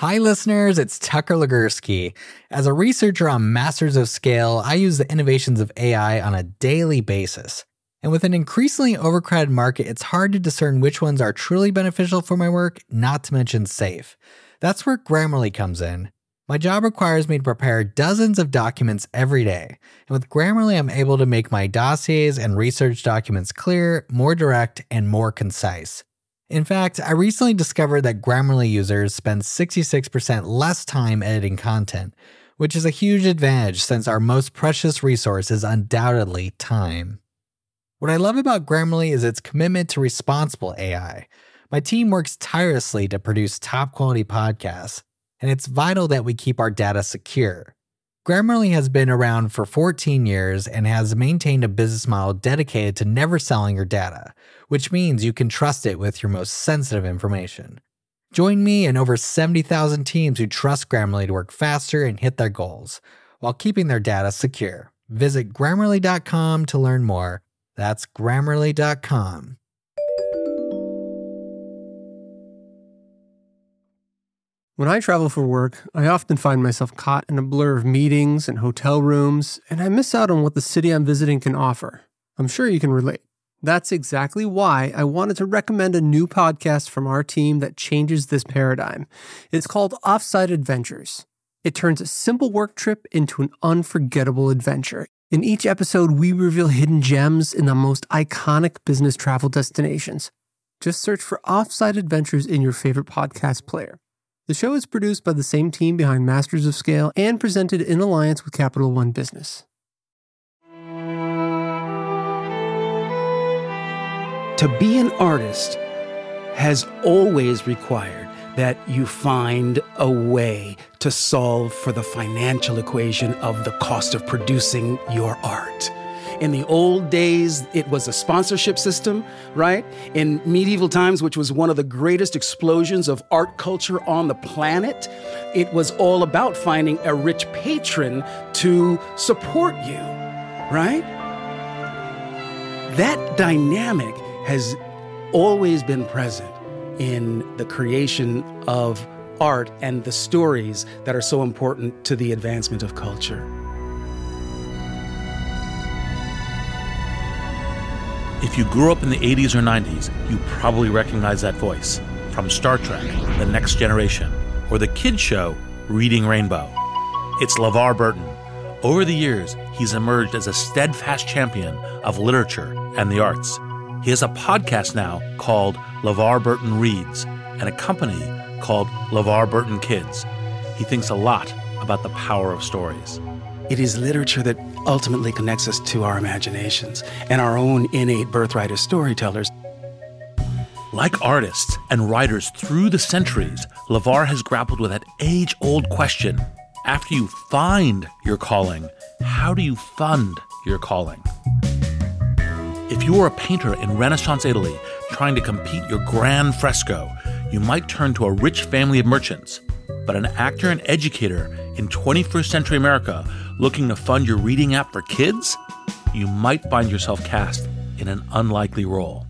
Hi listeners, it's Tucker Legursky. As a researcher on Masters of Scale, I use the innovations of AI on a daily basis. And with an increasingly overcrowded market, it's hard to discern which ones are truly beneficial for my work, not to mention safe. That's where Grammarly comes in. My job requires me to prepare dozens of documents every day. And with Grammarly, I'm able to make my dossiers and research documents clear, more direct, and more concise. In fact, I recently discovered that Grammarly users spend 66% less time editing content, which is a huge advantage since our most precious resource is undoubtedly time. What I love about Grammarly is its commitment to responsible AI. My team works tirelessly to produce top-quality podcasts, and it's vital that we keep our data secure. Grammarly has been around for 14 years and has maintained a business model dedicated to never selling your data, which means you can trust it with your most sensitive information. Join me and over 70,000 teams who trust Grammarly to work faster and hit their goals, while keeping their data secure. Visit Grammarly.com to learn more. That's Grammarly.com. When I travel for work, I often find myself caught in a blur of meetings and hotel rooms, and I miss out on what the city I'm visiting can offer. I'm sure you can relate. That's exactly why I wanted to recommend a new podcast from our team that changes this paradigm. It's called Offsite Adventures. It turns a simple work trip into an unforgettable adventure. In each episode, we reveal hidden gems in the most iconic business travel destinations. Just search for Offsite Adventures in your favorite podcast player. The show is produced by the same team behind Masters of Scale and presented in alliance with Capital One Business. To be an artist has always required that you find a way to solve for the financial equation of the cost of producing your art. In the old days, it was a sponsorship system, right? In medieval times, which was one of the greatest explosions of art culture on the planet, it was all about finding a rich patron to support you, right? That dynamic has always been present in the creation of art and the stories that are so important to the advancement of culture. If you grew up in the 80s or 90s, you probably recognize that voice from Star Trek, The Next Generation, or the kids show, Reading Rainbow. It's LeVar Burton. Over the years, he's emerged as a steadfast champion of literature and the arts. He has a podcast now called LeVar Burton Reads and a company called LeVar Burton Kids. He thinks a lot about the power of stories. It is literature that ultimately connects us to our imaginations and our own innate birthright as storytellers. Like artists and writers through the centuries, LeVar has grappled with that age-old question. After you find your calling, how do you fund your calling? If you were a painter in Renaissance Italy trying to complete your grand fresco, you might turn to a rich family of merchants. But an actor and educator in 21st century America looking to fund your reading app for kids? You might find yourself cast in an unlikely role.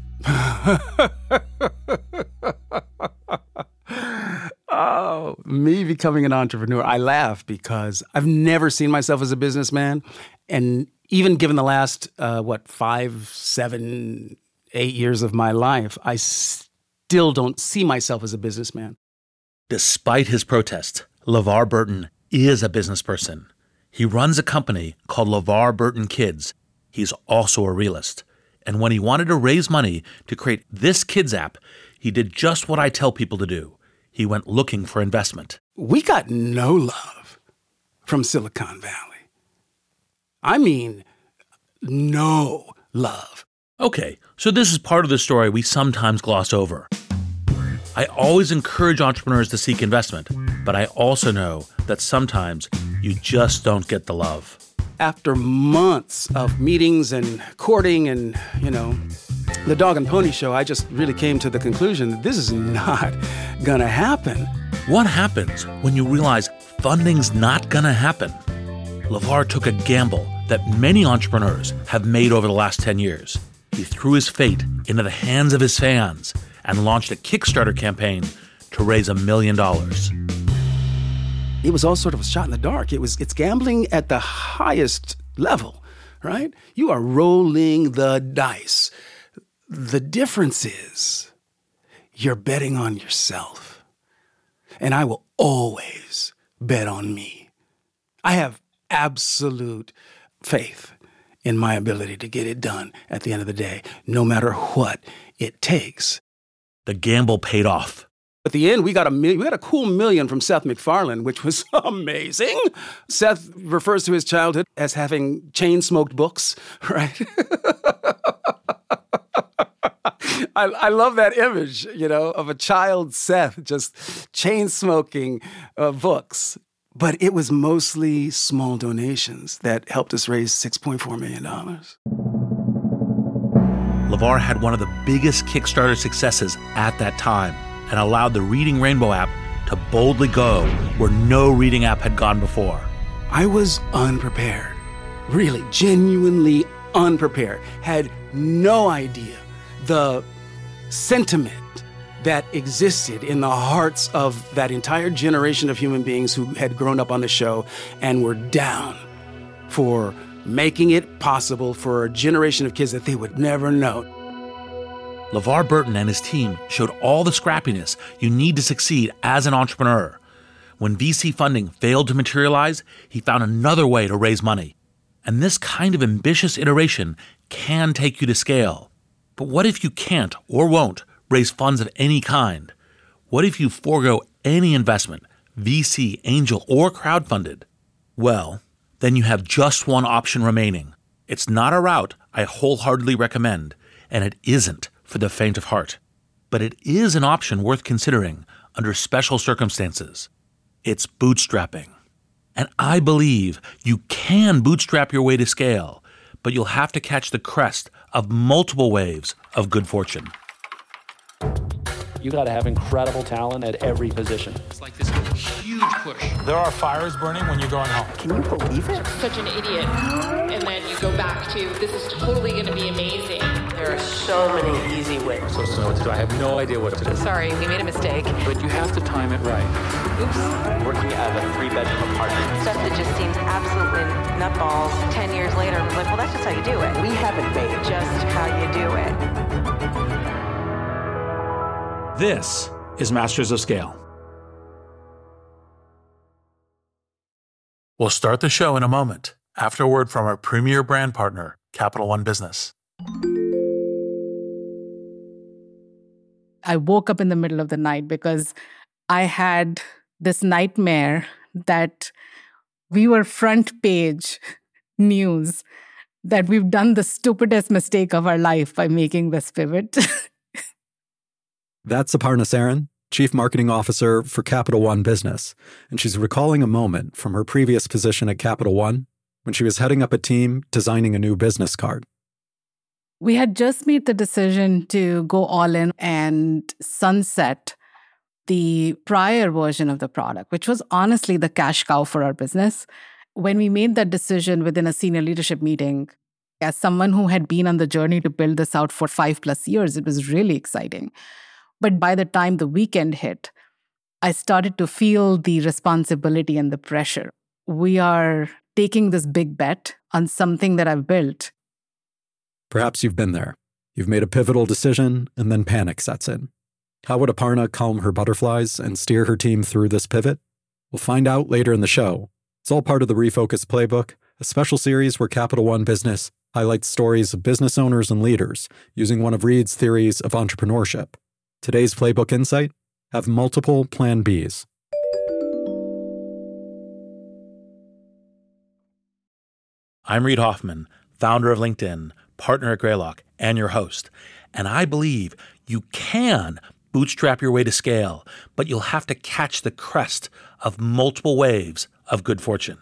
Oh, me becoming an entrepreneur. I laugh because I've never seen myself as a businessman. And even given the last, 5, 7, 8 years of my life, I still don't see myself as a businessman. Despite his protest, LeVar Burton is a business person. He runs a company called LeVar Burton Kids. He's also a realist. And when he wanted to raise money to create this kids app, he did just what I tell people to do. He went looking for investment. We got no love from Silicon Valley. I mean, no love. Okay, so this is part of the story we sometimes gloss over. I always encourage entrepreneurs to seek investment, but I also know that sometimes you just don't get the love. After months of meetings and courting and, the dog and pony show, I just really came to the conclusion that this is not gonna happen. What happens when you realize funding's not gonna happen? LeVar took a gamble that many entrepreneurs have made over the last 10 years. He threw his fate into the hands of his fans and launched a Kickstarter campaign to raise $1 million. it was all sort of a shot in the dark. It's gambling at the highest level, right? You are rolling the dice. The difference is you're betting on yourself. And I will always bet on me. I have absolute faith in my ability to get it done at the end of the day, no matter what it takes. The gamble paid off. At the end, we got a cool $1 million from Seth MacFarlane, which was amazing. Seth refers to his childhood as having chain-smoked books, right? I love that image, of a child Seth just chain-smoking books. But it was mostly small donations that helped us raise $6.4 million. LeVar had one of the biggest Kickstarter successes at that time and allowed the Reading Rainbow app to boldly go where no reading app had gone before. I was unprepared, really, genuinely unprepared, had no idea the sentiment that existed in the hearts of that entire generation of human beings who had grown up on the show and were down for making it possible for a generation of kids that they would never know. LeVar Burton and his team showed all the scrappiness you need to succeed as an entrepreneur. When VC funding failed to materialize, he found another way to raise money. And this kind of ambitious iteration can take you to scale. But what if you can't or won't raise funds of any kind? What if you forego any investment, VC, angel, or crowdfunded? Well, then you have just one option remaining. It's not a route I wholeheartedly recommend, and it isn't for the faint of heart. But it is an option worth considering under special circumstances. It's bootstrapping. And I believe you can bootstrap your way to scale, but you'll have to catch the crest of multiple waves of good fortune. You got to have incredible talent at every position. It's like this huge push. There are fires burning when you're going home. Can you believe it? Such an idiot. And then you go back to, this is totally going to be amazing. There are so many easy ways. So what to do. I have no idea what to do. Sorry, we made a mistake. But you have to time it right. Oops. Working out of a 3-bedroom apartment. Stuff that just seems absolutely nutballs. 10 years later, I'm like, well, that's just how you do it. We haven't made just how you do it. This is Masters of Scale. We'll start the show in a moment after a word from our premier brand partner, Capital One Business. I woke up in the middle of the night because I had this nightmare that we were front page news, that we've done the stupidest mistake of our life by making this pivot. That's Aparna Saran, Chief Marketing Officer for Capital One Business, and she's recalling a moment from her previous position at Capital One when she was heading up a team designing a new business card. We had just made the decision to go all in and sunset the prior version of the product, which was honestly the cash cow for our business. When we made that decision within a senior leadership meeting, as someone who had been on the journey to build this out for 5+ years, it was really exciting. But by the time the weekend hit, I started to feel the responsibility and the pressure. We are taking this big bet on something that I've built. Perhaps you've been there. You've made a pivotal decision, and then panic sets in. How would Aparna calm her butterflies and steer her team through this pivot? We'll find out later in the show. It's all part of the Refocus Playbook, a special series where Capital One Business highlights stories of business owners and leaders using one of Reid's theories of entrepreneurship. Today's Playbook Insight: have multiple Plan Bs. I'm Reid Hoffman, founder of LinkedIn, partner at Greylock, and your host. And I believe you can bootstrap your way to scale, but you'll have to catch the crest of multiple waves of good fortune.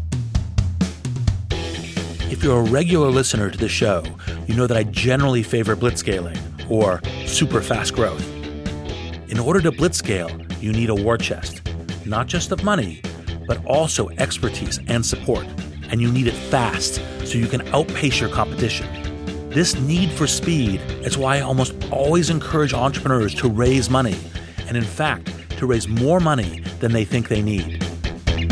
If you're a regular listener to the show, you know that I generally favor blitzscaling, or super fast growth. In order to blitzscale, you need a war chest, not just of money, but also expertise and support. And you need it fast so you can outpace your competition. This need for speed is why I almost always encourage entrepreneurs to raise money, and in fact, to raise more money than they think they need.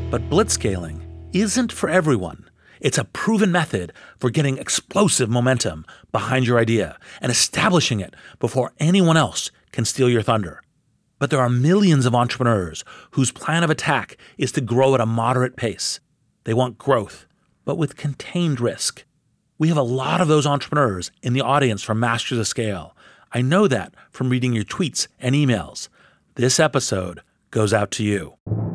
But blitzscaling isn't for everyone. It's a proven method for getting explosive momentum behind your idea and establishing it before anyone else can steal your thunder. But there are millions of entrepreneurs whose plan of attack is to grow at a moderate pace. They want growth, but with contained risk. We have a lot of those entrepreneurs in the audience from Masters of Scale. I know that from reading your tweets and emails. This episode goes out to you.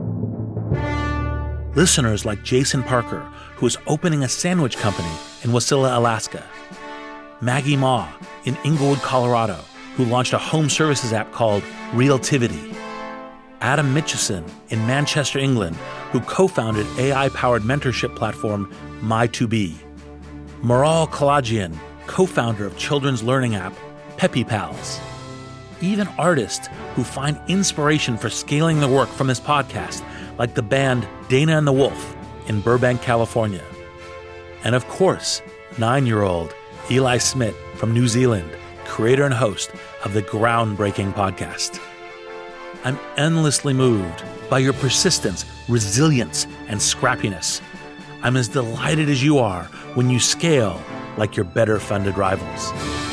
Listeners like Jason Parker, who is opening a sandwich company in Wasilla, Alaska. Maggie Ma in Inglewood, Colorado, who launched a home services app called Realtivity. Adam Mitchison in Manchester, England, who co-founded AI-powered mentorship platform My2B. Maral Kalajian, co-founder of children's learning app Peppy Pals. Even artists who find inspiration for scaling their work from this podcast, like the band Dana and the Wolf in Burbank, California. And of course, 9-year-old Eli Smith from New Zealand, creator and host of the groundbreaking podcast. I'm endlessly moved by your persistence, resilience, and scrappiness. I'm as delighted as you are when you scale like your better-funded rivals.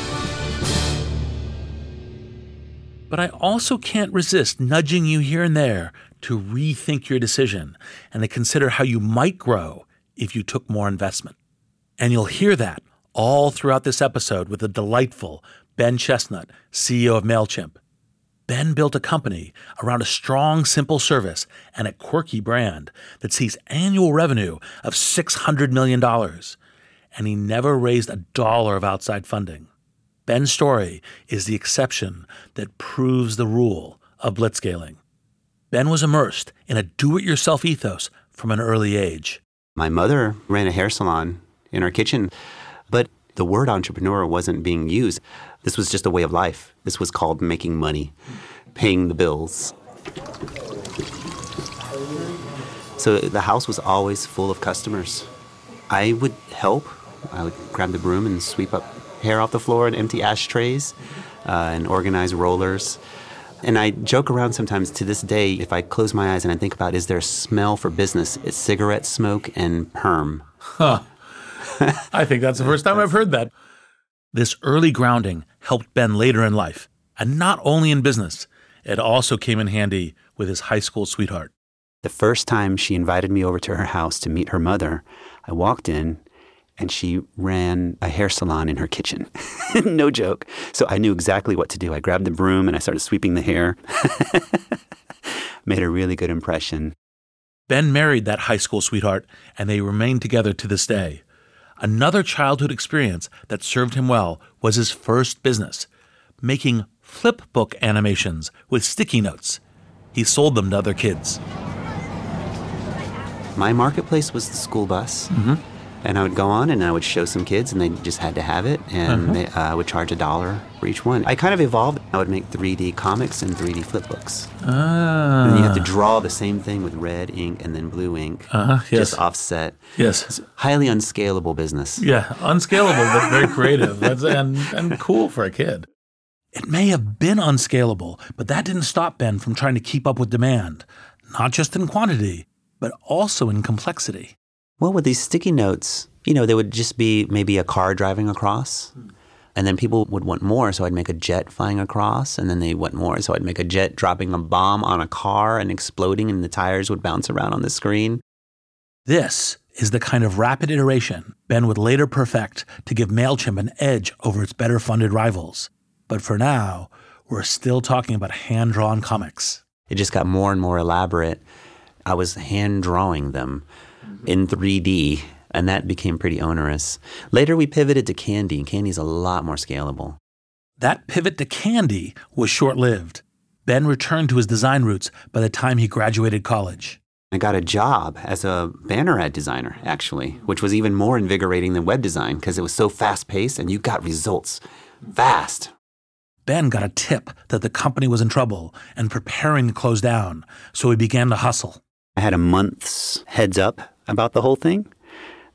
But I also can't resist nudging you here and there to rethink your decision and to consider how you might grow if you took more investment. And you'll hear that all throughout this episode with the delightful Ben Chestnut, CEO of MailChimp. Ben built a company around a strong, simple service and a quirky brand that sees annual revenue of $600 million. And he never raised $1 of outside funding. Ben's story is the exception that proves the rule of blitzscaling. Ben was immersed in a do-it-yourself ethos from an early age. My mother ran a hair salon in our kitchen, but the word entrepreneur wasn't being used. This was just a way of life. This was called making money, paying the bills. So the house was always full of customers. I would help. I would grab the broom and sweep up hair off the floor and empty ashtrays and organize rollers. And I joke around sometimes to this day, if I close my eyes and I think about, is there a smell for business? It's cigarette smoke and perm. Huh. I think that's the first time I've heard that. This early grounding helped Ben later in life, and not only in business. It also came in handy with his high school sweetheart. The first time she invited me over to her house to meet her mother, I walked in, and she ran a hair salon in her kitchen. No joke. So I knew exactly what to do. I grabbed the broom and I started sweeping the hair. Made a really good impression. Ben married that high school sweetheart, and they remain together to this day. Another childhood experience that served him well was his first business, making flip book animations with sticky notes. He sold them to other kids. My marketplace was the school bus. Mm-hmm. And I would go on and I would show some kids and they just had to have it. And I would charge $1 for each one. I kind of evolved. I would make 3D comics and 3D flip books. Ah. And you have to draw the same thing with red ink and then blue ink. Yes. Just offset. Yes. It's highly unscalable business. Yeah, unscalable, but very creative. and cool for a kid. It may have been unscalable, but that didn't stop Ben from trying to keep up with demand, not just in quantity, but also in complexity. Well, with these sticky notes, there would just be maybe a car driving across, and then people would want more, so I'd make a jet flying across, and then they want more, so I'd make a jet dropping a bomb on a car and exploding, and the tires would bounce around on the screen. This is the kind of rapid iteration Ben would later perfect to give MailChimp an edge over its better-funded rivals. But for now, we're still talking about hand-drawn comics. It just got more and more elaborate. I was hand-drawing them in 3D, and that became pretty onerous. Later, we pivoted to Candy, and Candy's a lot more scalable. That pivot to Candy was short-lived. Ben returned to his design roots by the time he graduated college. I got a job as a banner ad designer, actually, which was even more invigorating than web design because it was so fast-paced, and you got results fast. Ben got a tip that the company was in trouble and preparing to close down, so he began to hustle. I had a month's heads up about the whole thing.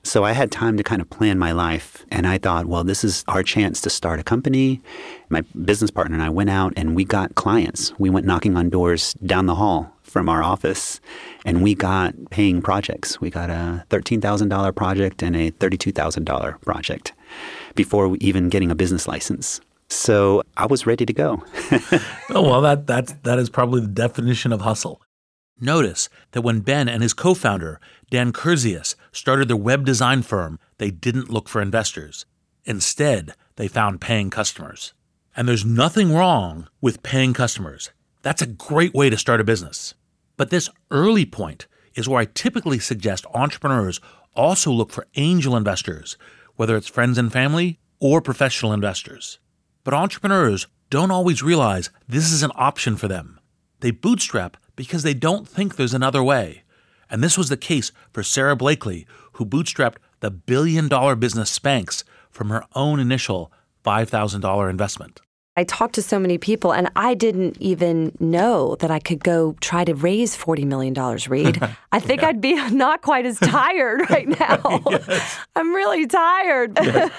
So I had time to kind of plan my life. And I thought, well, this is our chance to start a company. My business partner and I went out and we got clients. We went knocking on doors down the hall from our office and we got paying projects. We got a $13,000 project and a $32,000 project before even getting a business license. So I was ready to go. Oh, well, that is probably the definition of hustle. Notice that when Ben and his co-founder, Dan Kurzius, started their web design firm, they didn't look for investors. Instead, they found paying customers. And there's nothing wrong with paying customers. That's a great way to start a business. But this early point is where I typically suggest entrepreneurs also look for angel investors, whether it's friends and family or professional investors. But entrepreneurs don't always realize this is an option for them. They bootstrap because they don't think there's another way. And this was the case for Sara Blakely, who bootstrapped the billion-dollar business Spanx from her own initial $5,000 investment. I talked to so many people, and I didn't even know that I could go try to raise $40 million, Reed. I think I'd be not quite as tired right now. Yes. I'm really tired. Yes.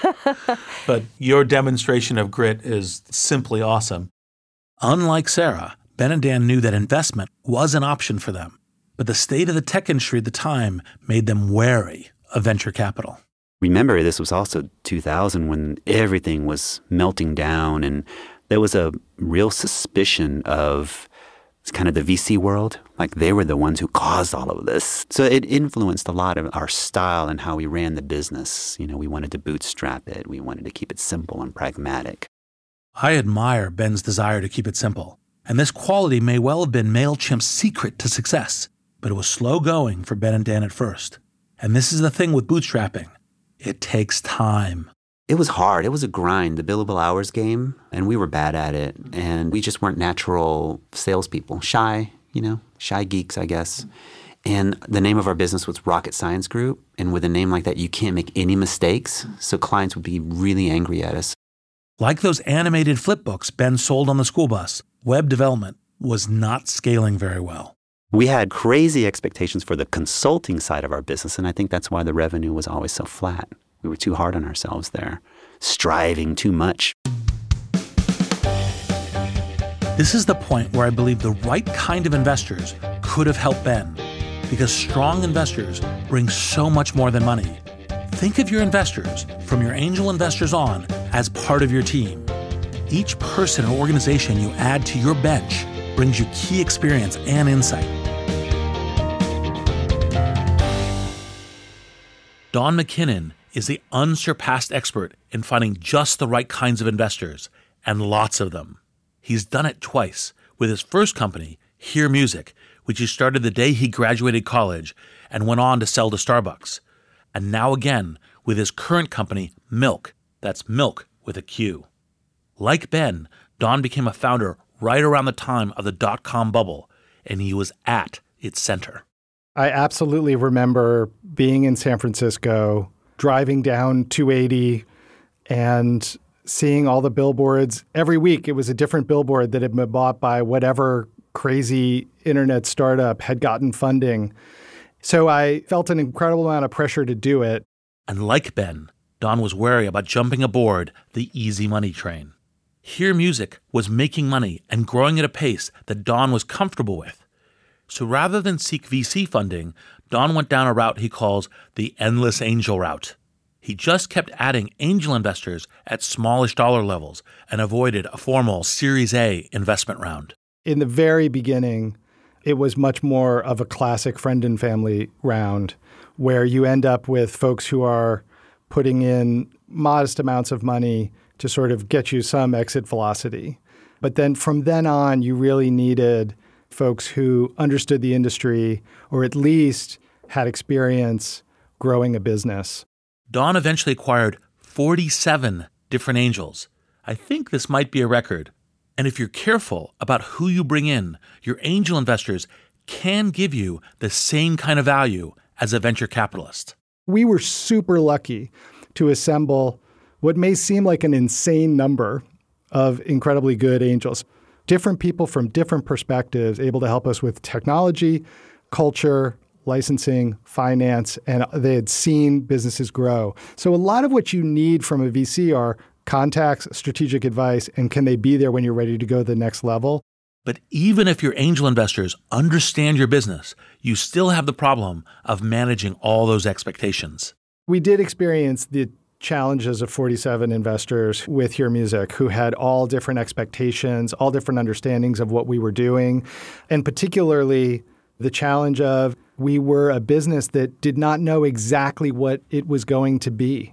But your demonstration of grit is simply awesome. Unlike Sara, Ben and Dan knew that investment was an option for them. But the state of the tech industry at the time made them wary of venture capital. Remember, this was also 2000 when everything was melting down and there was a real suspicion of kind of the VC world. Like they were the ones who caused all of this. So it influenced a lot of our style and how we ran the business. You know, we wanted to bootstrap it. We wanted to keep it simple and pragmatic. I admire Ben's desire to keep it simple. And this quality may well have been MailChimp's secret to success. But it was slow going for Ben and Dan at first. And this is the thing with bootstrapping. It takes time. It was hard. It was a grind, the billable hours game, and we were bad at it. And we just weren't natural salespeople. Shy geeks, I guess. And the name of our business was Rocket Science Group. And with a name like that, you can't make any mistakes. So clients would be really angry at us. Like those animated flip books Ben sold on the school bus, web development was not scaling very well. We had crazy expectations for the consulting side of our business, and I think that's why the revenue was always so flat. We were too hard on ourselves there, striving too much. This is the point where I believe the right kind of investors could have helped Ben, because strong investors bring so much more than money. Think of your investors, from your angel investors on, as part of your team. Each person or organization you add to your bench brings you key experience and insight. Don McKinnon is the unsurpassed expert in finding just the right kinds of investors, and lots of them. He's done it twice with his first company, Hear Music, which he started the day he graduated college and went on to sell to Starbucks. And now again with his current company, Milk. That's Milk with a Q. Like Ben, Don became a founder right around the time of the dot-com bubble, and he was at its center. I absolutely remember being in San Francisco, driving down 280 and seeing all the billboards. Every week it was a different billboard that had been bought by whatever crazy internet startup had gotten funding. So I felt an incredible amount of pressure to do it. And like Ben, Don was wary about jumping aboard the easy money train. Hear Music was making money and growing at a pace that Don was comfortable with. So rather than seek VC funding, Don went down a route he calls the endless angel route. He just kept adding angel investors at smallish dollar levels and avoided a formal Series A investment round. In the very beginning, it was much more of a classic friend and family round where you end up with folks who are putting in modest amounts of money to sort of get you some exit velocity. But then from then on, you really needed folks who understood the industry or at least had experience growing a business. Don eventually acquired 47 different angels. I think this might be a record. And if you're careful about who you bring in, your angel investors can give you the same kind of value as a venture capitalist. We were super lucky to assemble what may seem like an insane number of incredibly good angels. Different people from different perspectives able to help us with technology, culture, licensing, finance, and they had seen businesses grow. So a lot of what you need from a VC are contacts, strategic advice, and can they be there when you're ready to go to the next level? But even if your angel investors understand your business, you still have the problem of managing all those expectations. We did experience the challenges of 47 investors with Hear Music who had all different expectations, all different understandings of what we were doing, and particularly the challenge of we were a business that did not know exactly what it was going to be.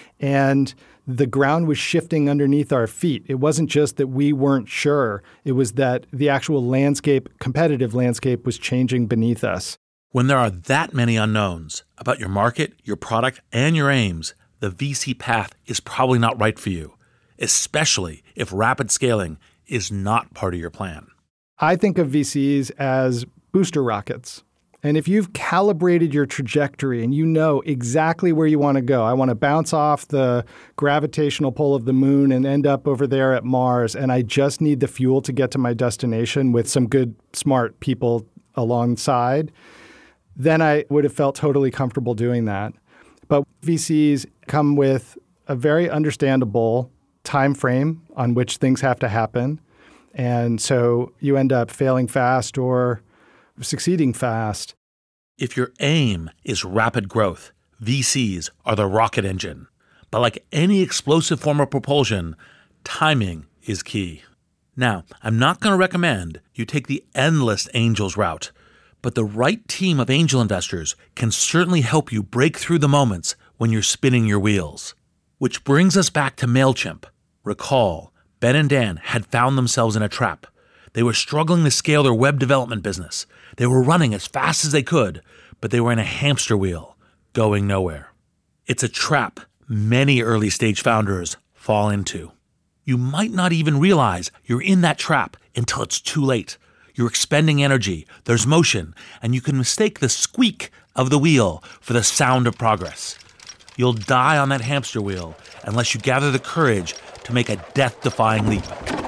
And the ground was shifting underneath our feet. It wasn't just that we weren't sure. It was that the actual landscape, competitive landscape, was changing beneath us. When there are that many unknowns about your market, your product, and your aims, the VC path is probably not right for you, especially if rapid scaling is not part of your plan. I think of VCs as booster rockets. And if you've calibrated your trajectory and you know exactly where you want to go, I want to bounce off the gravitational pull of the moon and end up over there at Mars, and I just need the fuel to get to my destination with some good, smart people alongside, then I would have felt totally comfortable doing that. But VCs come with a very understandable time frame on which things have to happen. And so you end up failing fast or succeeding fast. If your aim is rapid growth, VCs are the rocket engine. But like any explosive form of propulsion, timing is key. Now, I'm not going to recommend you take the endless angels route, but the right team of angel investors can certainly help you break through the moments when you're spinning your wheels. Which brings us back to MailChimp. Recall, Ben and Dan had found themselves in a trap. They were struggling to scale their web development business. They were running as fast as they could, but they were in a hamster wheel, going nowhere. It's a trap many early-stage founders fall into. You might not even realize you're in that trap until it's too late. You're expending energy, there's motion, and you can mistake the squeak of the wheel for the sound of progress. You'll die on that hamster wheel unless you gather the courage to make a death-defying leap.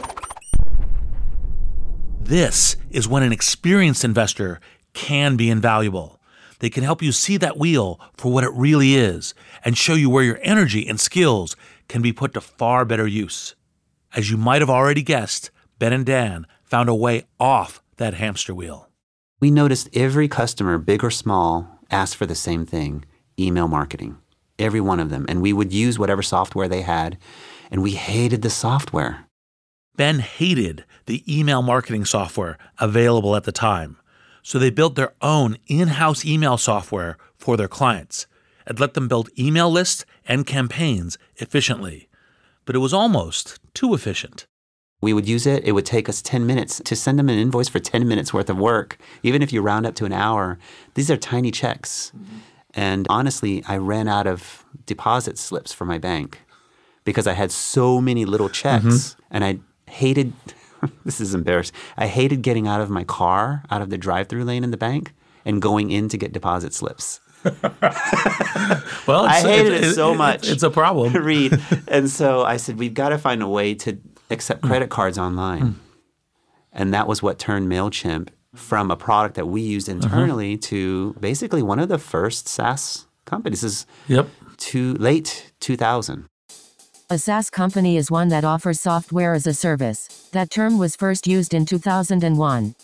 This is when an experienced investor can be invaluable. They can help you see that wheel for what it really is and show you where your energy and skills can be put to far better use. As you might have already guessed, Ben and Dan found a way off that hamster wheel. We noticed every customer, big or small, asked for the same thing, email marketing. Every one of them. And we would use whatever software they had, and we hated the software. Ben hated the email marketing software available at the time, so they built their own in-house email software for their clients and let them build email lists and campaigns efficiently. But it was almost too efficient. We would use it. It would take us 10 minutes to send them an invoice for 10 minutes worth of work. Even if you round up to an hour, these are tiny checks. Mm-hmm. And honestly, I ran out of deposit slips for my bank because I had so many little checks. Mm-hmm. And I hated, this is embarrassing, I hated getting out of my car, out of the drive-through lane in the bank, and going in to get deposit slips. Well, I hated it so much. It's a problem. Read. And so I said, we've got to find a way to accept credit cards online. And that was what turned MailChimp from a product that we used internally to basically one of the first SaaS companies. This is late 2000. A SaaS company is one that offers software as a service. That term was first used in 2001.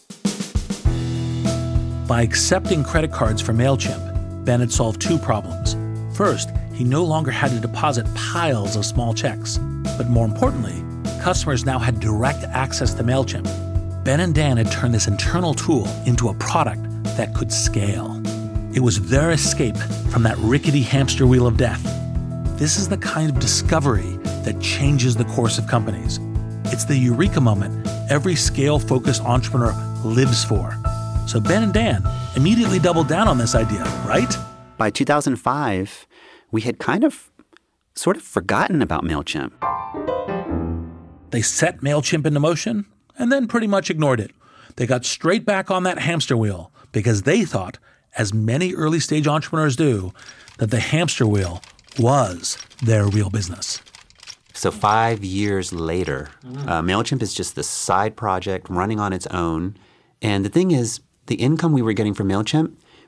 By accepting credit cards from MailChimp, Ben had solved two problems. First, he no longer had to deposit piles of small checks. But more importantly, customers now had direct access to MailChimp. Ben and Dan had turned this internal tool into a product that could scale. It was their escape from that rickety hamster wheel of death. This is the kind of discovery that changes the course of companies. It's the eureka moment every scale-focused entrepreneur lives for. So Ben and Dan immediately doubled down on this idea, right? By 2005, we had sort of forgotten about MailChimp. They set MailChimp into motion and then pretty much ignored it. They got straight back on that hamster wheel because they thought, as many early-stage entrepreneurs do, that the hamster wheel was their real business. So 5 years later, MailChimp is just this side project running on its own. And the thing is, the income we were getting from MailChimp,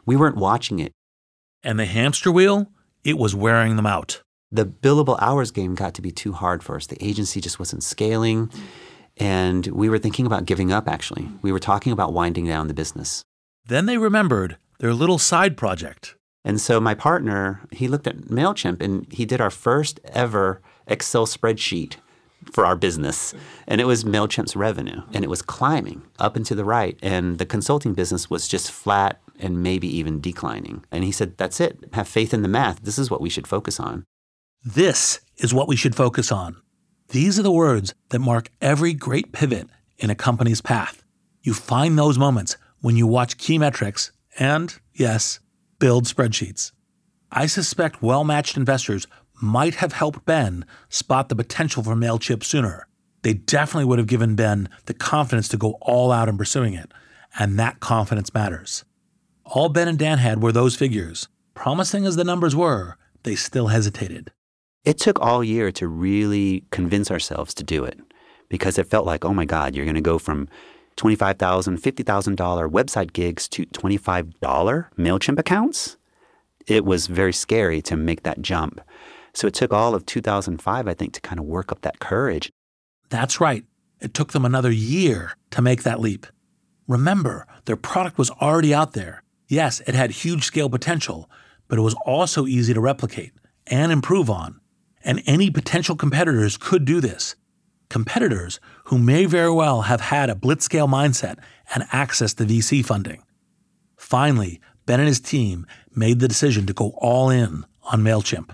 We weren't watching it. And the hamster wheel, it was wearing them out. The billable hours game got to be too hard for us. The agency just wasn't scaling. And we were thinking about giving up, actually. We were talking about winding down the business. Then they remembered their little side project. And so my partner, he looked at MailChimp and he did our first ever Excel spreadsheet for our business. And it was MailChimp's revenue. And it was climbing up and to the right. And the consulting business was just flat and maybe even declining. And he said, that's it. Have faith in the math. This is what we should focus on. This is what we should focus on. These are the words that mark every great pivot in a company's path. You find those moments when you watch key metrics and, yes, build spreadsheets. I suspect well-matched investors might have helped Ben spot the potential for MailChimp sooner. They definitely would have given Ben the confidence to go all out in pursuing it, and that confidence matters. All Ben and Dan had were those figures. Promising as the numbers were, they still hesitated. It took all year to really convince ourselves to do it because it felt like, oh my God, you're going to go from $25,000, $50,000 website gigs to $25 MailChimp accounts. It was very scary to make that jump. So it took all of 2005, I think, to kind of work up that courage. That's right. It took them another year to make that leap. Remember, their product was already out there. Yes, it had huge scale potential, but it was also easy to replicate and improve on. And any potential competitors could do this. Competitors who may very well have had a blitzscale mindset and access to VC funding. Finally, Ben and his team made the decision to go all in on MailChimp.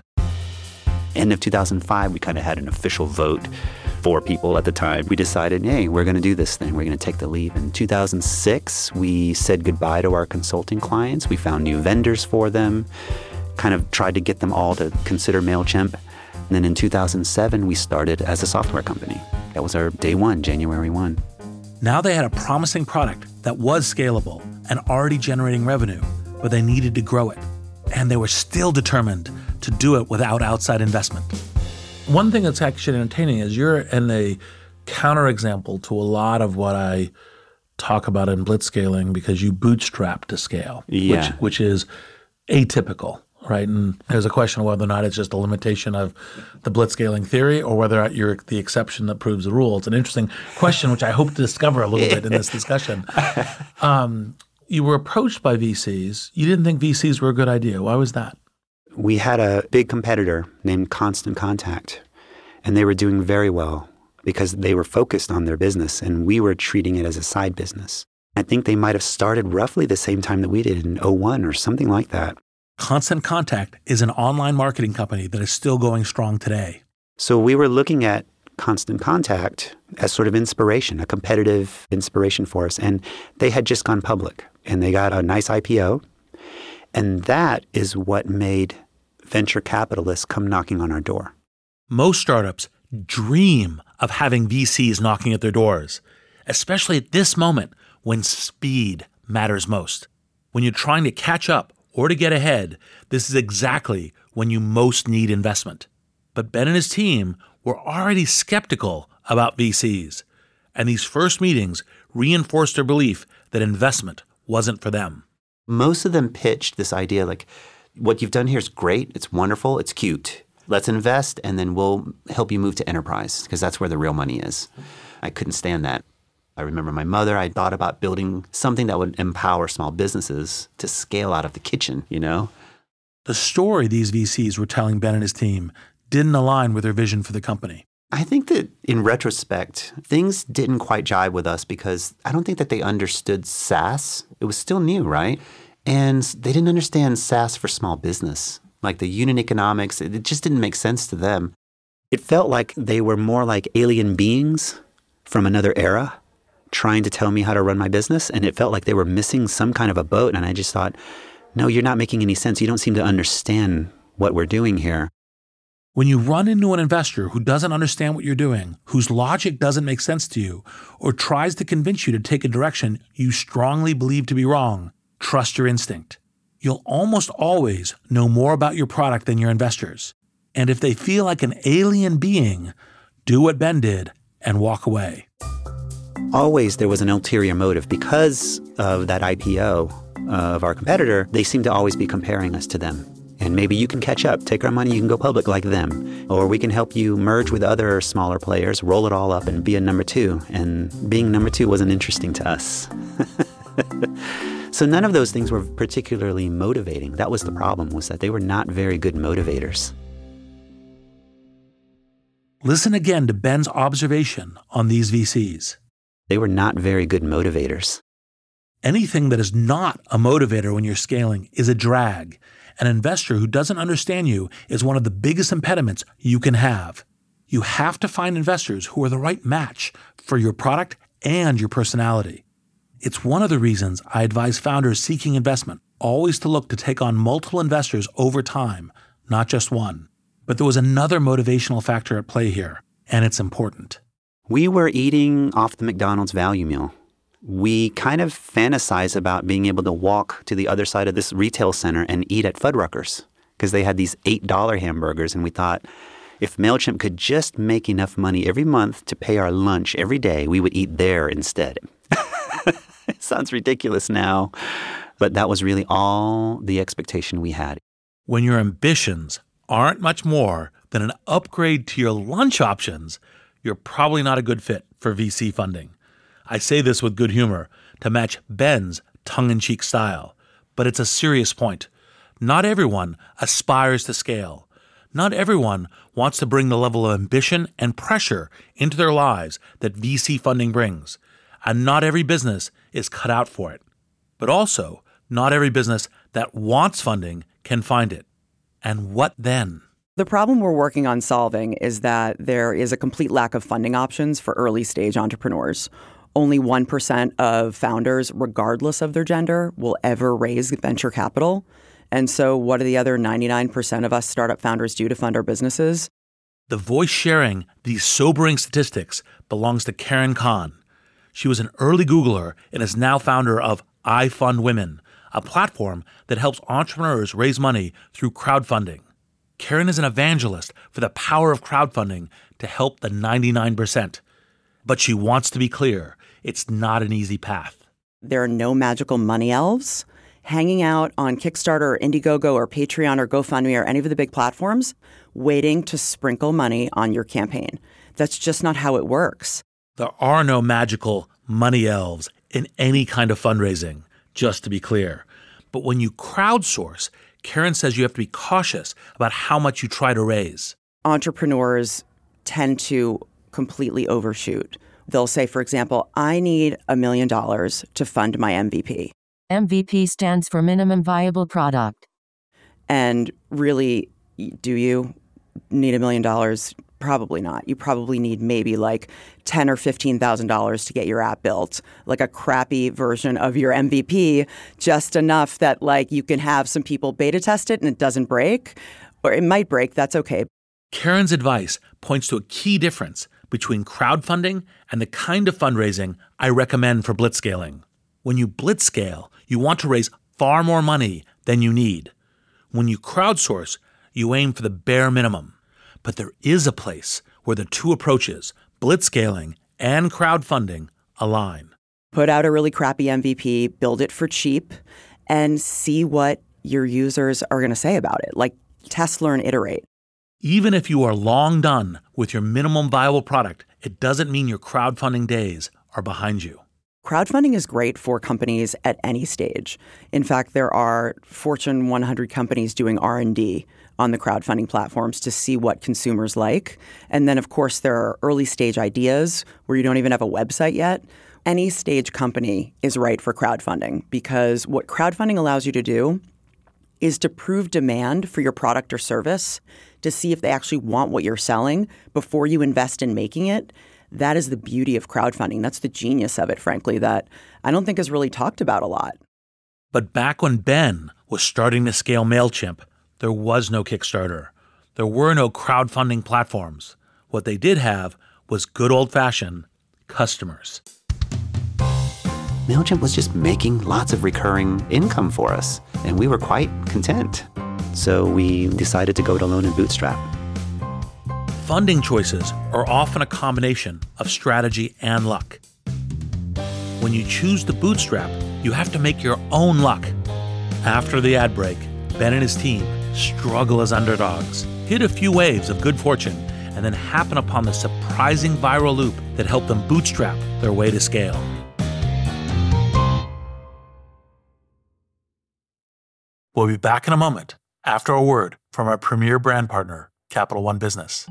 End of 2005, we kind of had an official vote. 4 people at the time. We decided, hey, we're going to do this thing. We're going to take the leap. In 2006, we said goodbye to our consulting clients. We found new vendors for them, kind of tried to get them all to consider MailChimp. And then in 2007, we started as a software company. That was our day one, January 1. Now they had a promising product that was scalable and already generating revenue, but they needed to grow it. And they were still determined to do it without outside investment. One thing that's actually entertaining is you're in a counterexample to a lot of what I talk about in blitzscaling because you bootstrap to scale, which is atypical, right? And there's a question of whether or not it's just a limitation of the blitzscaling theory or whether you're the exception that proves the rule. It's an interesting question, which I hope to discover a little bit in this discussion. You were approached by VCs. You didn't think VCs were a good idea. Why was that? We had a big competitor named Constant Contact, and they were doing very well because they were focused on their business, and we were treating it as a side business. I think they might have started roughly the same time that we did in 2001 or something like that. Constant Contact is an online marketing company that is still going strong today. So we were looking at Constant Contact as sort of inspiration, a competitive inspiration for us, and they had just gone public, and they got a nice IPO. And that is what made venture capitalists come knocking on our door. Most startups dream of having VCs knocking at their doors, especially at this moment when speed matters most. When you're trying to catch up or to get ahead, this is exactly when you most need investment. But Ben and his team were already skeptical about VCs, and these first meetings reinforced their belief that investment wasn't for them. Most of them pitched this idea like, what you've done here is great, it's wonderful, it's cute. Let's invest and then we'll help you move to enterprise because that's where the real money is. I couldn't stand that. I remember my mother, I thought about building something that would empower small businesses to scale out of the kitchen, you know? The story these VCs were telling Ben and his team didn't align with their vision for the company. I think that in retrospect, things didn't quite jive with us because I don't think that they understood SaaS. It was still new, right? And they didn't understand SaaS for small business. Like the unit economics, it just didn't make sense to them. It felt like they were more like alien beings from another era trying to tell me how to run my business. And it felt like they were missing some kind of a boat. And I just thought, no, you're not making any sense. You don't seem to understand what we're doing here. When you run into an investor who doesn't understand what you're doing, whose logic doesn't make sense to you, or tries to convince you to take a direction you strongly believe to be wrong, trust your instinct. You'll almost always know more about your product than your investors. And if they feel like an alien being, do what Ben did and walk away. Always there was an ulterior motive. Because of that IPO, of our competitor, they seem to always be comparing us to them. And maybe you can catch up, take our money, you can go public like them. Or we can help you merge with other smaller players, roll it all up and be a number two. And being number two wasn't interesting to us. So none of those things were particularly motivating. That was the problem, was that they were not very good motivators. Listen again to Ben's observation on these VCs. They were not very good motivators. Anything that is not a motivator when you're scaling is a drag. An investor who doesn't understand you is one of the biggest impediments you can have. You have to find investors who are the right match for your product and your personality. It's one of the reasons I advise founders seeking investment always to look to take on multiple investors over time, not just one. But there was another motivational factor at play here, and it's important. We were eating off the McDonald's value meal. We kind of fantasize about being able to walk to the other side of this retail center and eat at Fuddruckers because they had these $8 hamburgers. And we thought if MailChimp could just make enough money every month to pay our lunch every day, we would eat there instead. It sounds ridiculous now, but that was really all the expectation we had. When your ambitions aren't much more than an upgrade to your lunch options, you're probably not a good fit for VC funding. I say this with good humor to match Ben's tongue-in-cheek style, but it's a serious point. Not everyone aspires to scale. Not everyone wants to bring the level of ambition and pressure into their lives that VC funding brings. And not every business is cut out for it. But also, not every business that wants funding can find it. And what then? The problem we're working on solving is that there is a complete lack of funding options for early stage entrepreneurs. Only 1% of founders, regardless of their gender, will ever raise venture capital. And so what do the other 99% of us startup founders do to fund our businesses? The voice sharing these sobering statistics belongs to Karen Khan. She was an early Googler and is now founder of I Fund Women, a platform that helps entrepreneurs raise money through crowdfunding. Karen is an evangelist for the power of crowdfunding to help the 99%. But she wants to be clear, it's not an easy path. There are no magical money elves. Hanging out on Kickstarter or Indiegogo or Patreon or GoFundMe or any of the big platforms, waiting to sprinkle money on your campaign. That's just not how it works. There are no magical money elves in any kind of fundraising, just to be clear. But when you crowdsource, Karen says you have to be cautious about how much you try to raise. Entrepreneurs tend to completely overshoot. They'll say, for example, I need $1 million to fund my MVP. MVP stands for minimum viable product. And really, do you need $1 million? Probably not. You probably need maybe like $10,000 or $15,000 to get your app built, like a crappy version of your MVP, just enough that like you can have some people beta test it and it doesn't break, or it might break. That's okay. Karen's advice points to a key difference between crowdfunding and the kind of fundraising I recommend for blitzscaling. When you blitzscale, you want to raise far more money than you need. When you crowdsource, you aim for the bare minimum. But there is a place where the two approaches, blitzscaling and crowdfunding, align. Put out a really crappy MVP, build it for cheap, and see what your users are going to say about it. Like test, learn, iterate. Even if you are long done with your minimum viable product, it doesn't mean your crowdfunding days are behind you. Crowdfunding is great for companies at any stage. In fact, there are Fortune 100 companies doing R&D on the crowdfunding platforms to see what consumers like. And then, of course, there are early stage ideas where you don't even have a website yet. Any stage company is right for crowdfunding because what crowdfunding allows you to do is to prove demand for your product or service, to see if they actually want what you're selling before you invest in making it. That is the beauty of crowdfunding. That's the genius of it, frankly, that I don't think is really talked about a lot. But back when Ben was starting to scale MailChimp, there was no Kickstarter. There were no crowdfunding platforms. What they did have was good old-fashioned customers. MailChimp was just making lots of recurring income for us, and we were quite content. So we decided to go it alone and bootstrap. Funding choices are often a combination of strategy and luck. When you choose to bootstrap, you have to make your own luck After the ad break, Ben and his team struggle as underdogs, hit a few waves of good fortune, and then happen upon the surprising viral loop that helped them bootstrap their way to scale. We'll be back in a moment after a word from our premier brand partner, Capital One Business.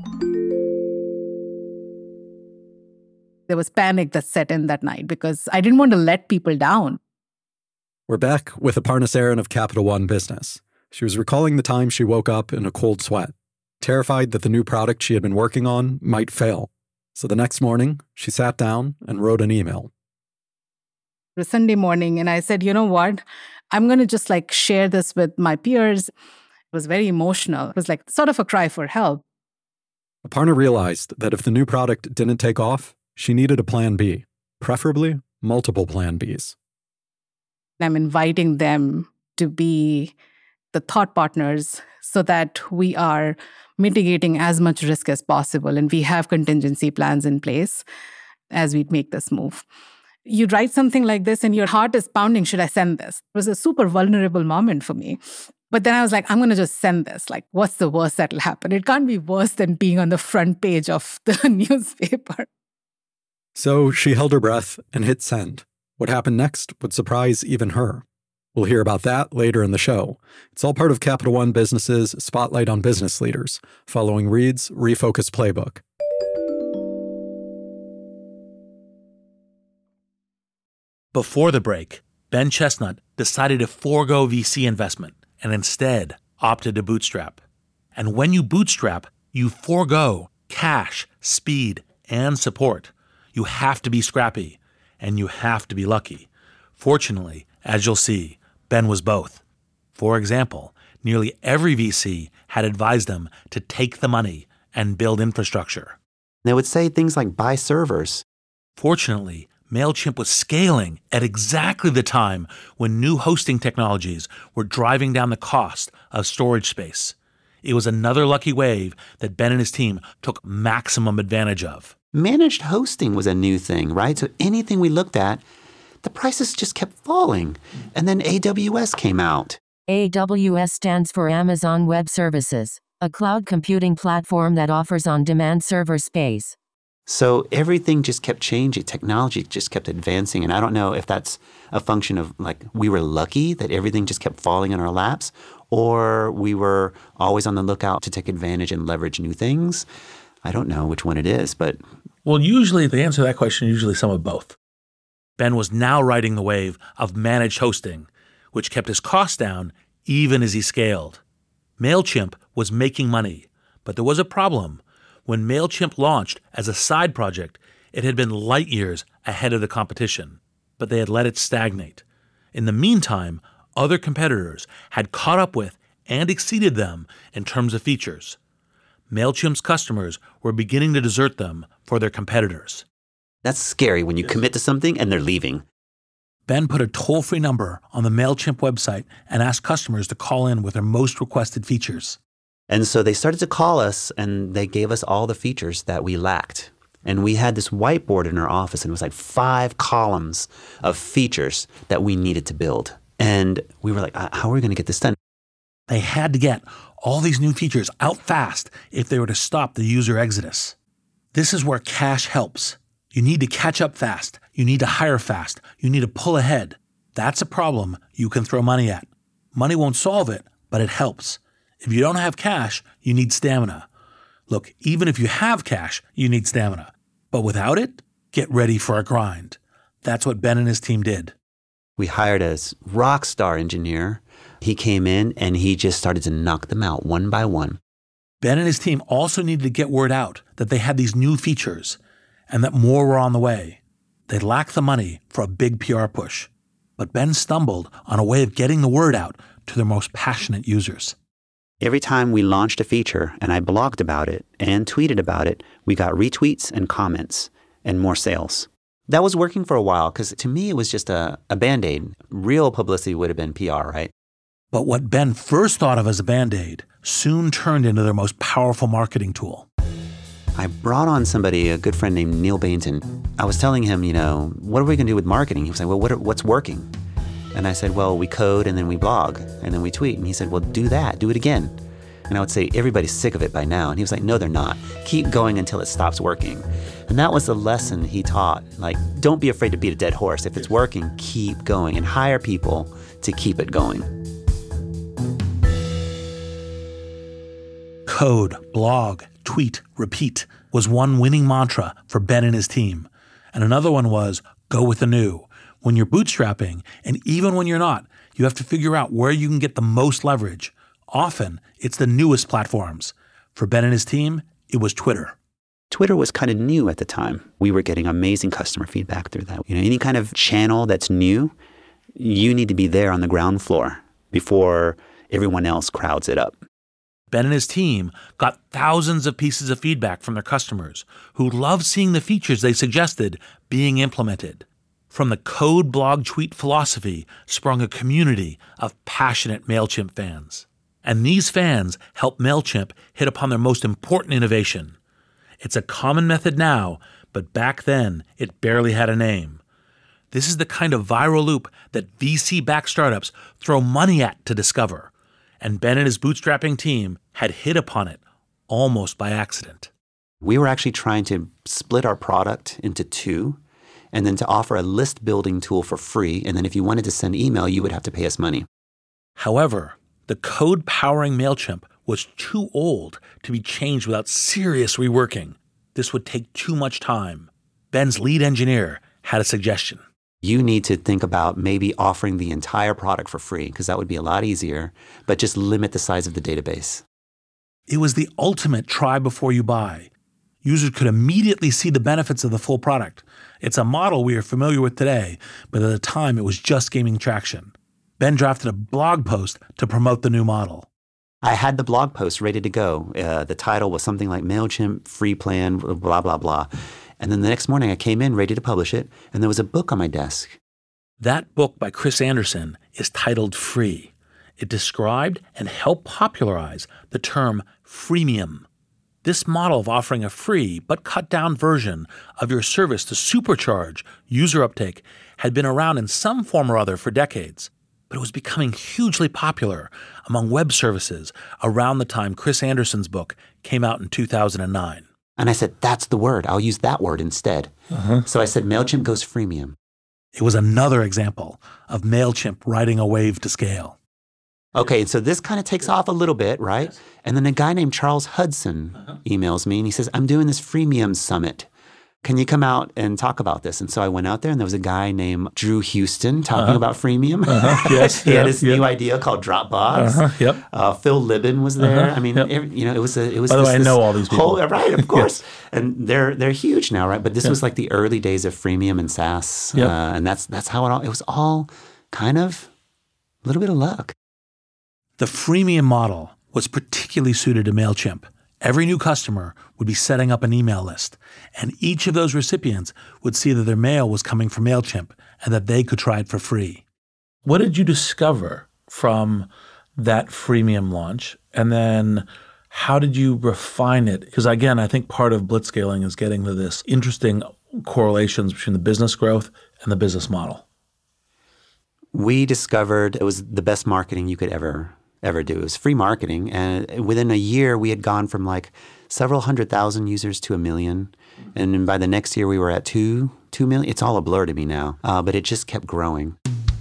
There was panic that set in that night because I didn't want to let people down. We're back with Aparna Saran of Capital One Business. She was recalling the time she woke up in a cold sweat, terrified that the new product she had been working on might fail. So the next morning, she sat down and wrote an email. It was Sunday morning, and I said, you know what? I'm going to just share this with my peers. It was very emotional. It was sort of a cry for help. Aparna realized that if the new product didn't take off, she needed a plan B, preferably multiple plan Bs. I'm inviting them to be the thought partners so that we are mitigating as much risk as possible and we have contingency plans in place as we make this move. You write something like this and your heart is pounding, should I send this? It was a super vulnerable moment for me. But then I was I'm going to just send this. What's the worst that'll happen? It can't be worse than being on the front page of the newspaper. So she held her breath and hit send. What happened next would surprise even her. We'll hear about that later in the show. It's all part of Capital One Business's Spotlight on Business Leaders, following Reed's Refocus Playbook. Before the break, Ben Chestnut decided to forego VC investment and instead opted to bootstrap. And when you bootstrap, you forego cash, speed, and support. You have to be scrappy, and you have to be lucky. Fortunately, as you'll see, Ben was both. For example, nearly every VC had advised them to take the money and build infrastructure. They would say things like buy servers. Fortunately, MailChimp was scaling at exactly the time when new hosting technologies were driving down the cost of storage space. It was another lucky wave that Ben and his team took maximum advantage of. Managed hosting was a new thing, right? So anything we looked at, the prices just kept falling. And then AWS came out. AWS stands for Amazon Web Services, a cloud computing platform that offers on-demand server space. So everything just kept changing. Technology just kept advancing. And I don't know if that's a function of we were lucky that everything just kept falling in our laps, or we were always on the lookout to take advantage and leverage new things. I don't know which one it is, but... Well, usually the answer to that question is usually some of both. Ben was now riding the wave of managed hosting, which kept his costs down even as he scaled. MailChimp was making money, but there was a problem. When MailChimp launched as a side project, it had been light years ahead of the competition, but they had let it stagnate. In the meantime, other competitors had caught up with and exceeded them in terms of features. MailChimp's customers were beginning to desert them for their competitors. That's scary when you commit to something and they're leaving. Ben put a toll-free number on the MailChimp website and asked customers to call in with their most requested features. And so they started to call us, and they gave us all the features that we lacked. And we had this whiteboard in our office, and it was 5 columns of features that we needed to build. And we were how are we going to get this done? They had to get all these new features out fast if they were to stop the user exodus. This is where cash helps. You need to catch up fast. You need to hire fast. You need to pull ahead. That's a problem you can throw money at. Money won't solve it, but it helps. If you don't have cash, you need stamina. Look, even if you have cash, you need stamina. But without it, get ready for a grind. That's what Ben and his team did. We hired a rock star engineer. He came in and he just started to knock them out one by one. Ben and his team also needed to get word out that they had these new features and that more were on the way. They lacked the money for a big PR push. But Ben stumbled on a way of getting the word out to their most passionate users. Every time we launched a feature and I blogged about it and tweeted about it, we got retweets and comments and more sales. That was working for a while because to me it was just a Band-Aid. Real publicity would have been PR, right? But what Ben first thought of as a Band-Aid soon turned into their most powerful marketing tool. I brought on somebody, a good friend named Neil Bainton. I was telling him, what are we going to do with marketing? He was like, well, what's working? And I said, well, we code and then we blog and then we tweet. And he said, well, do that. Do it again. And I would say, everybody's sick of it by now. And he was like, no, they're not. Keep going until it stops working. And that was the lesson he taught. Like, don't be afraid to beat a dead horse. If it's working, keep going and hire people to keep it going. Code, blog, tweet, repeat was one winning mantra for Ben and his team. And another one was go with the new. When you're bootstrapping, and even when you're not, you have to figure out where you can get the most leverage. Often, it's the newest platforms. For Ben and his team, it was Twitter. Twitter was kind of new at the time. We were getting amazing customer feedback through that. Any kind of channel that's new, you need to be there on the ground floor before everyone else crowds it up. Ben and his team got thousands of pieces of feedback from their customers who loved seeing the features they suggested being implemented. From the code, blog, tweet philosophy sprung a community of passionate MailChimp fans. And these fans helped MailChimp hit upon their most important innovation. It's a common method now, but back then it barely had a name. This is the kind of viral loop that VC-backed startups throw money at to discover. And Ben and his bootstrapping team had hit upon it almost by accident. We were actually trying to split our product into two and then to offer a list building tool for free. And then if you wanted to send email, you would have to pay us money. However, the code powering MailChimp was too old to be changed without serious reworking. This would take too much time. Ben's lead engineer had a suggestion. You need to think about maybe offering the entire product for free, because that would be a lot easier, but just limit the size of the database. It was the ultimate try before you buy. Users could immediately see the benefits of the full product. It's a model we are familiar with today, but at the time it was just gaining traction. Ben drafted a blog post to promote the new model. I had the blog post ready to go. The title was something like MailChimp free plan, blah, blah, blah. And then the next morning I came in ready to publish it, and there was a book on my desk. That book by Chris Anderson is titled Free. It described and helped popularize the term freemium. This model of offering a free but cut-down version of your service to supercharge user uptake had been around in some form or other for decades, but it was becoming hugely popular among web services around the time Chris Anderson's book came out in 2009. And I said, that's the word. I'll use that word instead. So I said, MailChimp goes freemium. It was another example of MailChimp riding a wave to scale. Okay, so this kind of takes off a little bit, right? And then a guy named Charles Hudson emails me and he says, I'm doing this freemium summit. Can you come out and talk about this? And so I went out there and there was a guy named Drew Houston talking about freemium. Yes, he had this new idea called Dropbox. Phil Libin was there. I mean, it was. By the way, I know all these people. Right, of course. And they're huge now, right? But this was like the early days of freemium and SaaS. And that's how it was all kind of a little bit of luck. The freemium model was particularly suited to MailChimp. Every new customer would be setting up an email list, and each of those recipients would see that their mail was coming from MailChimp and that they could try it for free. What did you discover from that freemium launch? And then how did you refine it? Because again, I think part of blitzscaling is getting to this interesting correlations between the business growth and the business model. We discovered it was the best marketing you could ever do. It was free marketing. And within a year, we had gone from like several 100,000 users to 1 million. And then by the next year, we were at 2 million. It's all a blur to me now, but it just kept growing.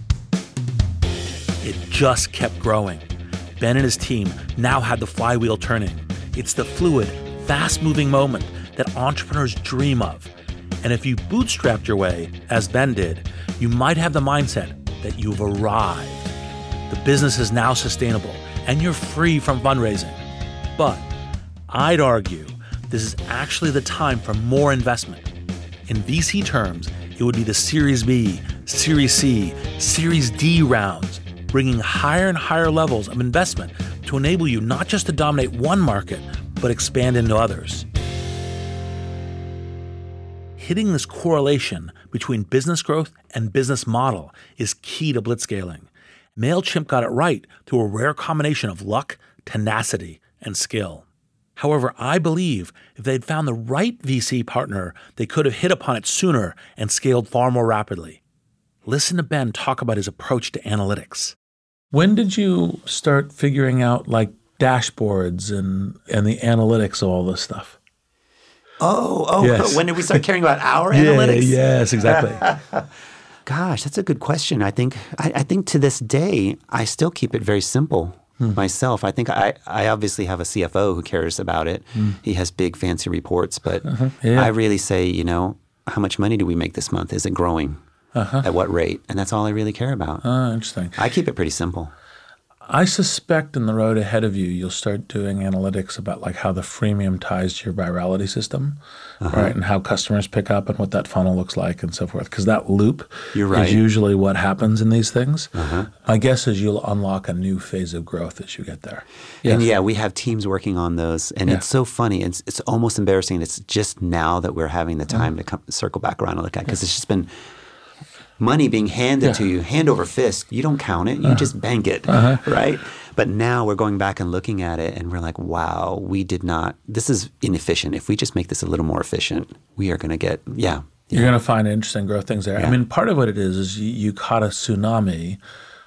It just kept growing. Ben and his team now had the flywheel turning. It's the fluid, fast-moving moment that entrepreneurs dream of. And if you bootstrapped your way, as Ben did, you might have the mindset that you've arrived. The business is now sustainable, and you're free from fundraising. But I'd argue this is actually the time for more investment. In VC terms, it would be the Series B, Series C, Series D rounds, bringing higher and higher levels of investment to enable you not just to dominate one market, but expand into others. Hitting this correlation between business growth and business model is key to blitzscaling. MailChimp got it right through a rare combination of luck, tenacity, and skill. However, I believe if they'd found the right VC partner, they could have hit upon it sooner and scaled far more rapidly. listen to Ben talk about his approach to analytics. When did you start figuring out like dashboards and the analytics of all this stuff? Yes. When did we start caring about our analytics? Yes, exactly. Gosh, that's a good question. I think to this day, I still keep it very simple myself. I think I obviously have a CFO who cares about it. He has big fancy reports, but I really say, how much money do we make this month? Is it growing? At what rate? And that's all I really care about. Interesting. I keep it pretty simple. I suspect in the road ahead of you, you'll start doing analytics about like how the freemium ties to your virality system, right? And how customers pick up and what that funnel looks like and so forth. Because that loop is usually what happens in these things. My guess is you'll unlock a new phase of growth as you get there. Yes. And we have teams working on those. And it's so funny. It's almost embarrassing. It's just now that we're having the time to circle back around and look at it because it's just been money being handed to you, hand over fist. You don't count it. You just bank it, right? But now we're going back and looking at it, and we're like, wow, we did not – this is inefficient. If we just make this a little more efficient, we are going to get You're going to find interesting growth things there. I mean, part of what it is you caught a tsunami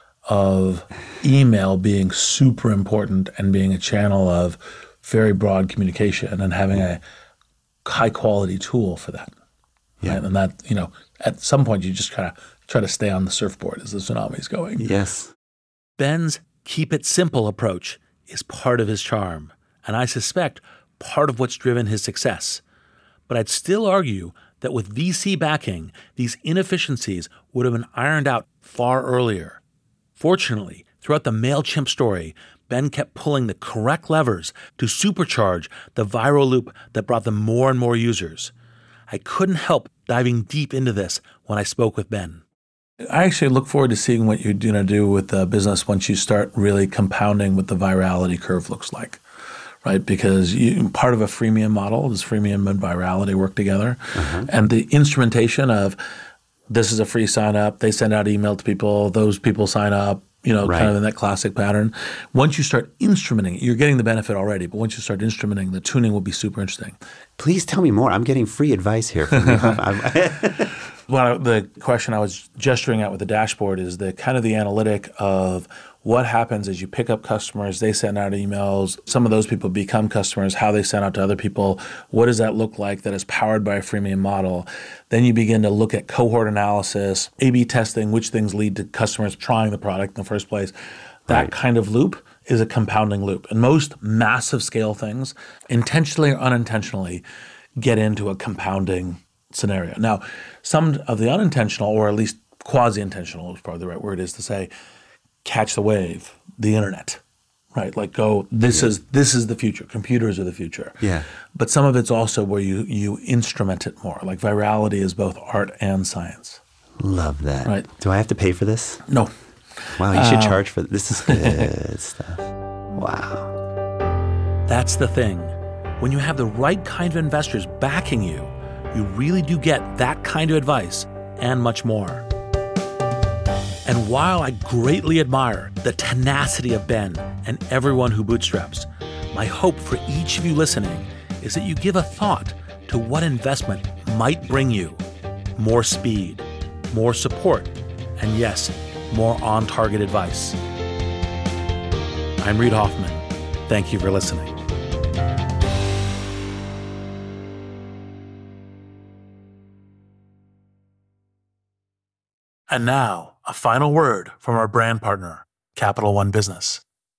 of email being super important and being a channel of very broad communication and having a high-quality tool for that. Yeah. Right? And that, at some point you just kind of try to stay on the surfboard as the tsunami's going. Yes. Ben's keep it simple approach is part of his charm, and I suspect part of what's driven his success. But I'd still argue that with VC backing, these inefficiencies would have been ironed out far earlier. Fortunately, throughout the MailChimp story, Ben kept pulling the correct levers to supercharge the viral loop that brought them more and more users. I couldn't help diving deep into this when I spoke with Ben. I actually look forward to seeing what you're going to do with the business once you start really compounding what the virality curve looks like, right? Because part of a freemium model is freemium and virality work together. And the instrumentation of this is a free sign up, they send out email to people, those people sign up, kind of in that classic pattern. Once you start instrumenting it, you're getting the benefit already, but once you start instrumenting, the tuning will be super interesting. Please tell me more. I'm getting free advice here from you. Well, the question I was gesturing at with the dashboard is the kind of the analytic of what happens as you pick up customers, they send out emails, some of those people become customers, how they send out to other people, what does that look like that is powered by a freemium model? Then you begin to look at cohort analysis, A/B testing, which things lead to customers trying the product in the first place. That kind of loop is a compounding loop. And most massive scale things, intentionally or unintentionally, get into a compounding scenario. Now, some of the unintentional, or at least quasi-intentional is probably the right word, is to say, catch the wave, the internet, right? Like this is the future. Computers are the future. Yeah. But some of it's also where you instrument it more. Like virality is both art and science. Love that. Right. Do I have to pay for this? No. Wow, you should charge for this. Is good stuff. Wow. That's the thing. When you have the right kind of investors backing you, you really do get that kind of advice and much more. And while I greatly admire the tenacity of Ben and everyone who bootstraps, my hope for each of you listening is that you give a thought to what investment might bring you more speed, more support, and yes, more on-target advice. I'm Reid Hoffman. Thank you for listening. And now, a final word from our brand partner, Capital One Business.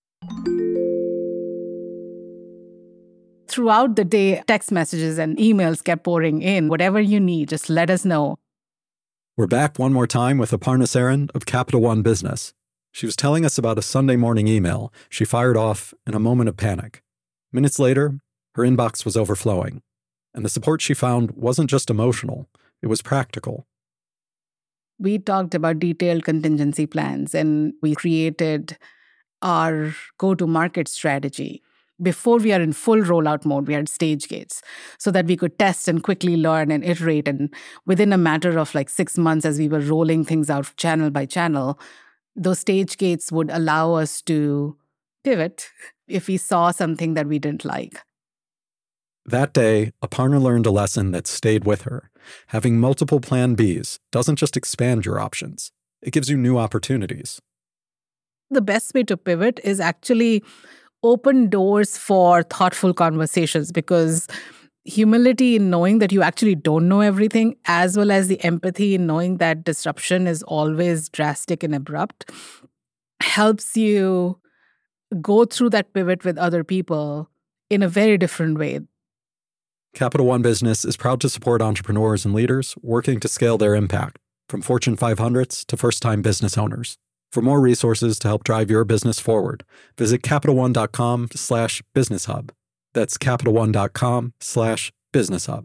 Throughout the day, text messages and emails kept pouring in. Whatever you need, just let us know. We're back one more time with Aparna Saran of Capital One Business. She was telling us about a Sunday morning email she fired off in a moment of panic. Minutes later, her inbox was overflowing. And the support she found wasn't just emotional, it was practical. We talked about detailed contingency plans, and we created our go-to-market strategy. Before we are in full rollout mode, we had stage gates so that we could test and quickly learn and iterate. And within a matter of 6 months, as we were rolling things out channel by channel, those stage gates would allow us to pivot if we saw something that we didn't like. That day, Aparna learned a lesson that stayed with her Having multiple plan Bs doesn't just expand your options, it gives you new opportunities. The best way to pivot is actually open doors for thoughtful conversations, because humility in knowing that you actually don't know everything, as well as the empathy in knowing that disruption is always drastic and abrupt, helps you go through that pivot with other people in a very different way. Capital One Business is proud to support entrepreneurs and leaders working to scale their impact, from Fortune 500s to first-time business owners. For more resources to help drive your business forward, visit CapitalOne.com/BusinessHub. That's CapitalOne.com/BusinessHub.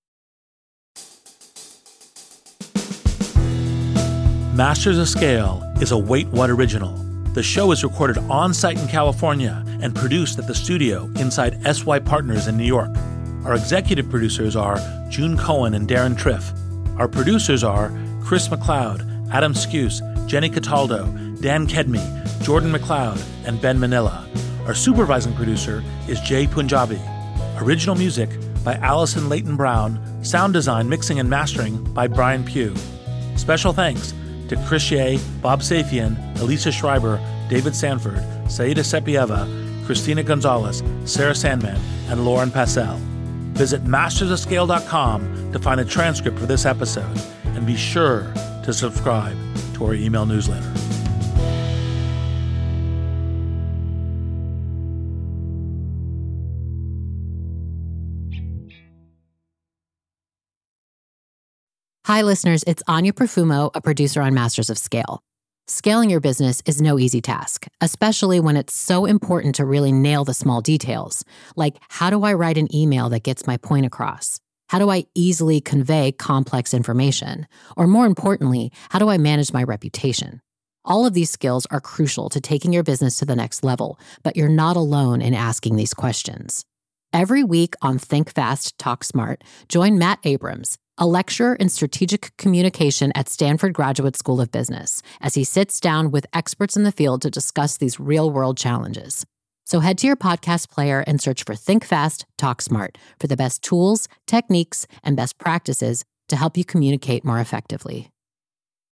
Masters of Scale is a Wait What original. The show is recorded on-site in California and produced at the studio inside SY Partners in New York. Our executive producers are June Cohen and Darren Triff. Our producers are Chris McLeod, Adam Skuse, Jenny Cataldo, Dan Kedmi, Jordan McLeod, and Ben Manila. Our supervising producer is Jay Punjabi. Original music by Allison Leighton Brown. Sound design, mixing, and mastering by Brian Pugh. Special thanks to Chris Shea, Bob Safian, Elisa Schreiber, David Sanford, Saida Sepieva, Christina Gonzalez, Sarah Sandman, and Lauren Passell. Visit mastersofscale.com to find a transcript for this episode, and be sure to subscribe to our email newsletter. Hi, listeners. It's Anya Profumo, a producer on Masters of Scale. Scaling your business is no easy task, especially when it's so important to really nail the small details. Like, how do I write an email that gets my point across? How do I easily convey complex information? Or more importantly, how do I manage my reputation? All of these skills are crucial to taking your business to the next level, but you're not alone in asking these questions. Every week on Think Fast, Talk Smart, join Matt Abrams, a lecturer in strategic communication at Stanford Graduate School of Business, as he sits down with experts in the field to discuss these real-world challenges. So head to your podcast player and search for Think Fast, Talk Smart for the best tools, techniques, and best practices to help you communicate more effectively.